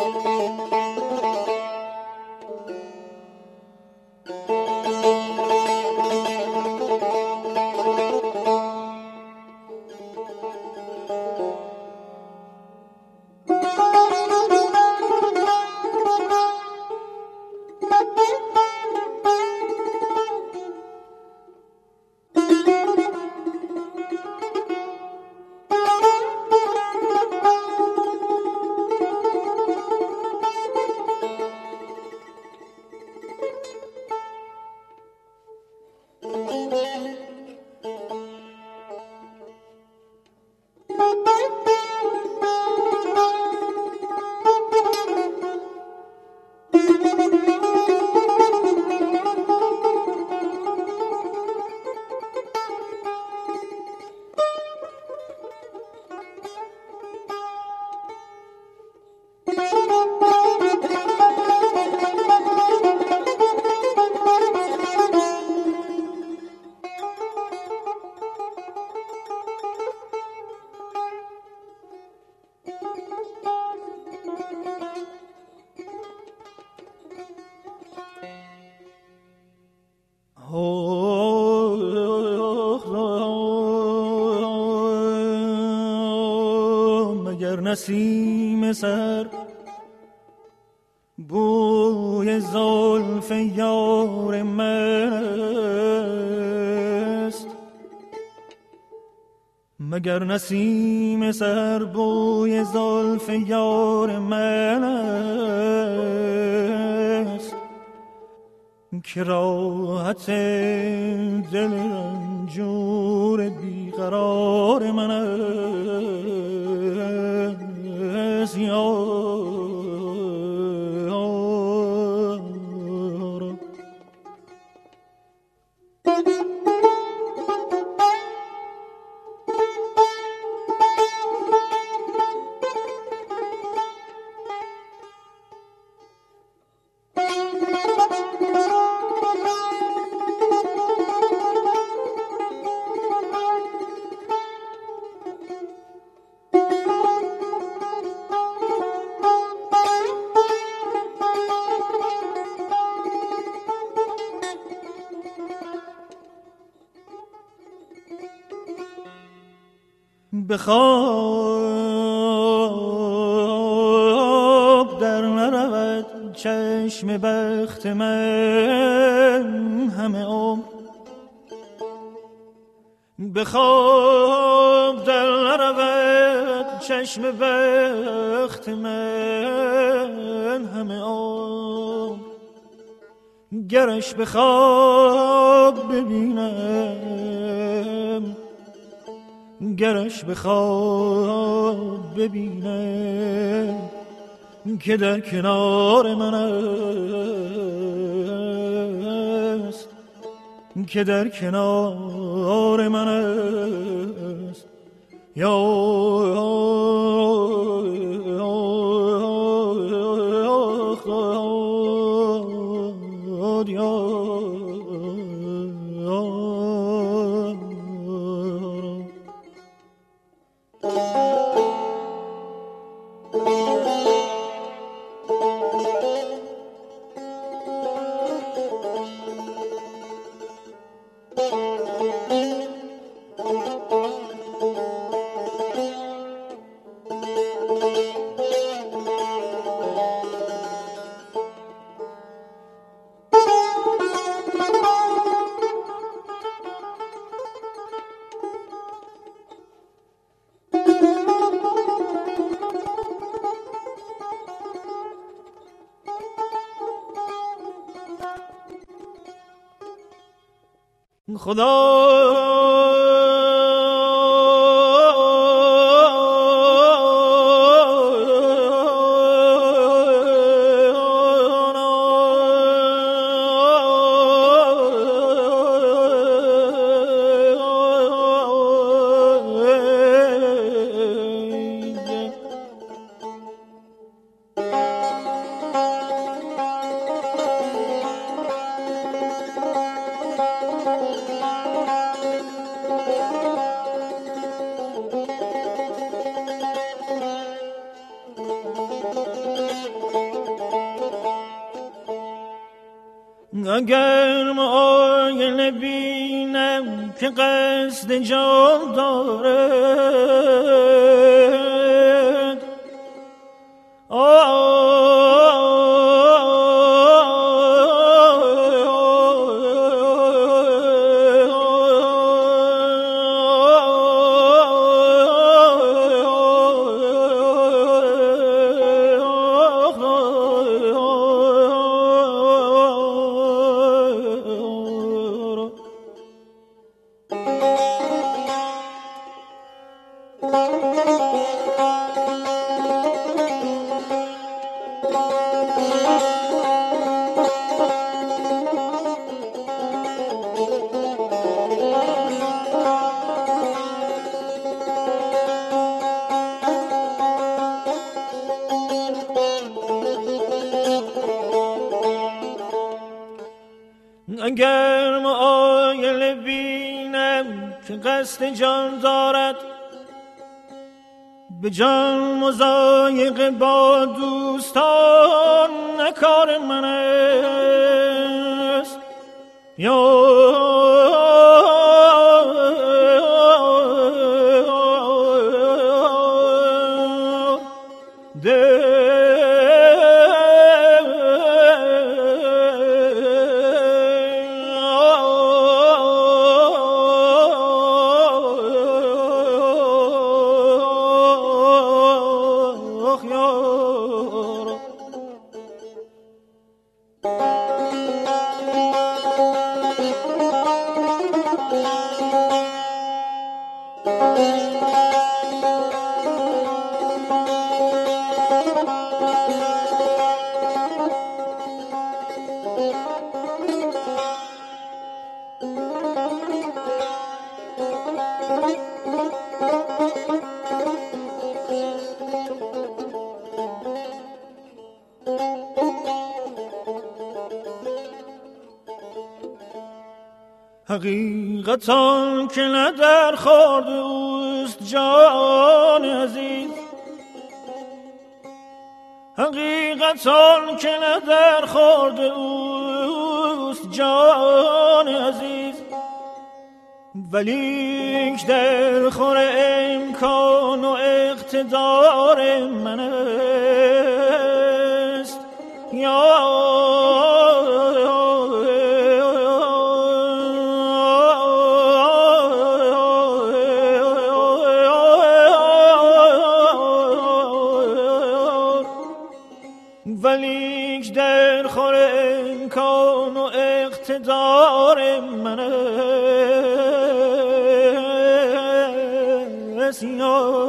مگر نسیم سر بوی زلف یار من است، مگر نسیم سر بوی زلف یار من است که راحت دل رنجور بیقرار من است. به خواب در نرود چشم بخت من همه عمر، به خواب در نرود چشم بخت من همه عمر، گرش به خواب ببینم، گرش به خواب ببینم که در کنار من است، که در کنار من است. خدا اگر معاینه بینم که قصد جان دارد اگر معایل بینم که قصد جان دارد به جان مضایقه با دوستان نه کار من است یا حقیقتان که نه در خورد اوست جان عزیز، حقیقتان که نه در خورد اوست جان عزیز، ولیک در خور امکان و اقتدار من است یا ولیک در خور امکان و اقتدار من است یا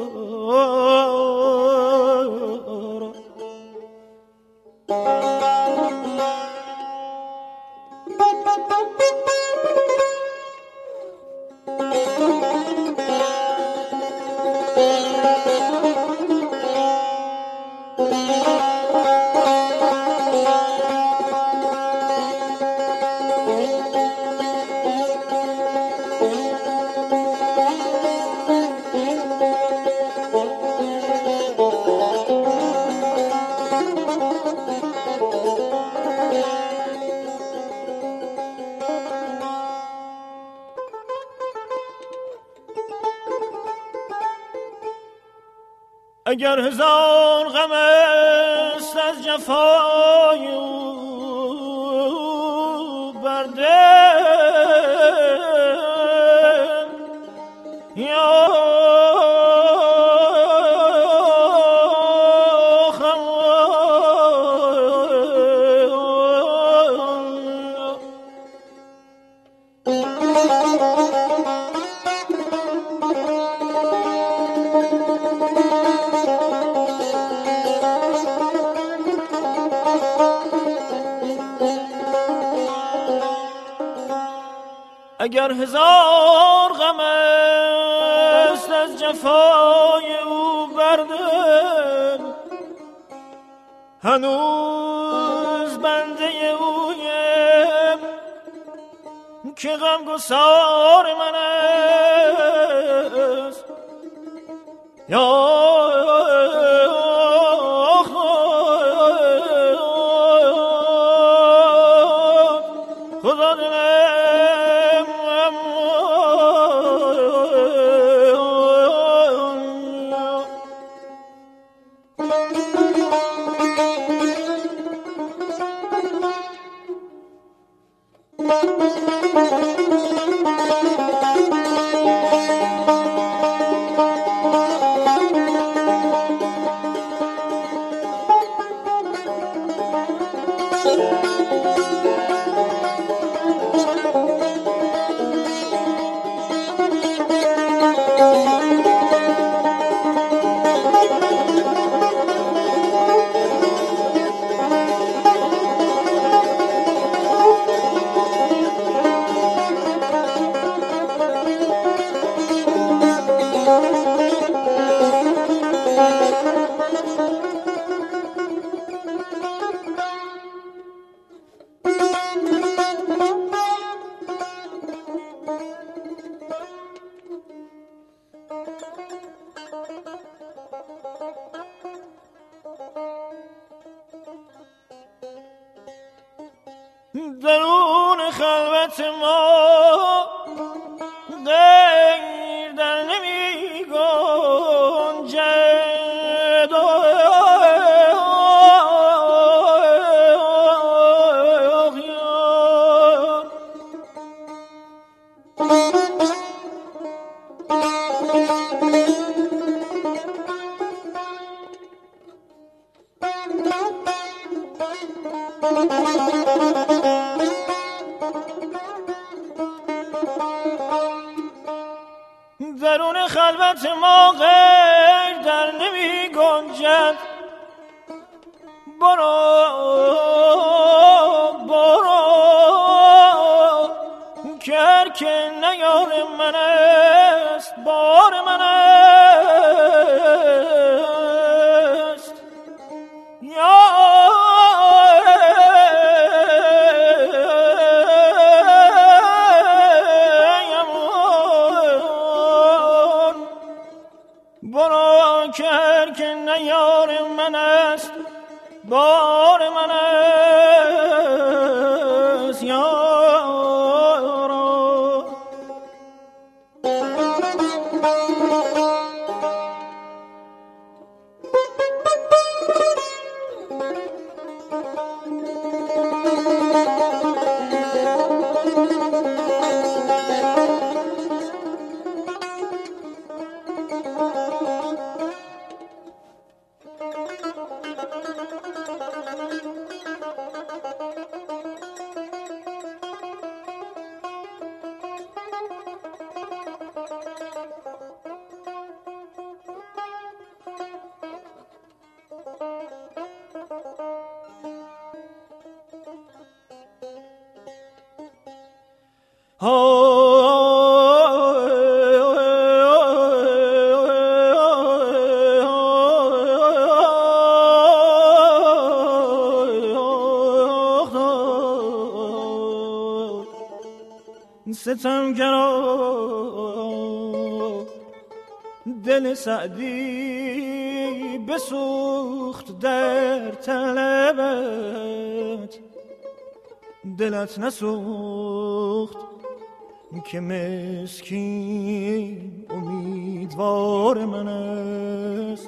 اگر هزار غم است از جفای او بر دل یا اگر هزار غم است از جفای او بر دل، هنوز بنده اویم که غمگسار من است یا درون خلوت ما غیر در نمی گنجد درون خلوت ما غیر در نمی گنجد. برو که هر که نیار من است بار من است. برو که هر که نیار من است بار من است یارا. ستمگرا دل سعدی بسوخت در طلبت، دلت نسوخت که مسکین امیدوار من است.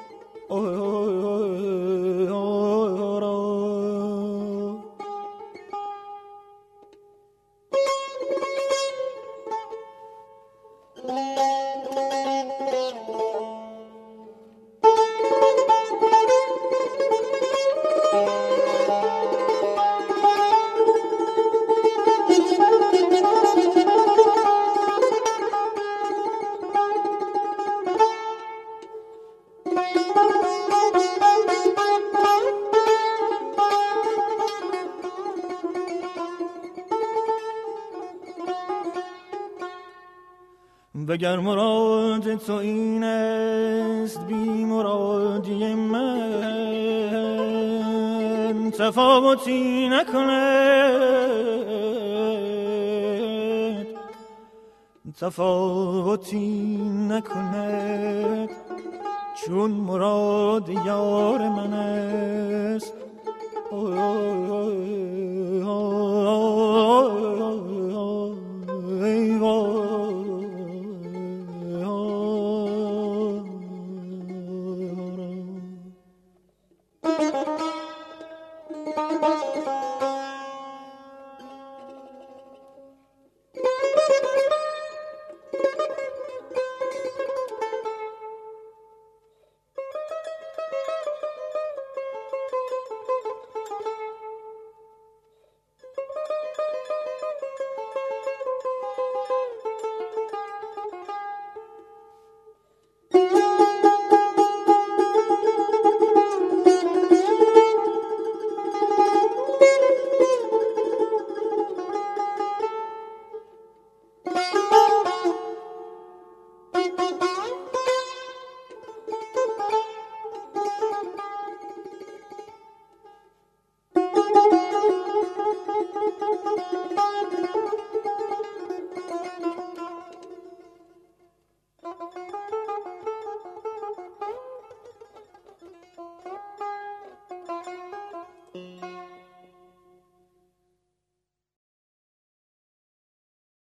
وگر مراد تو این است بی مرادی من، تفاوتی نکند، تفاوتی نکند، چون مراد یار من است.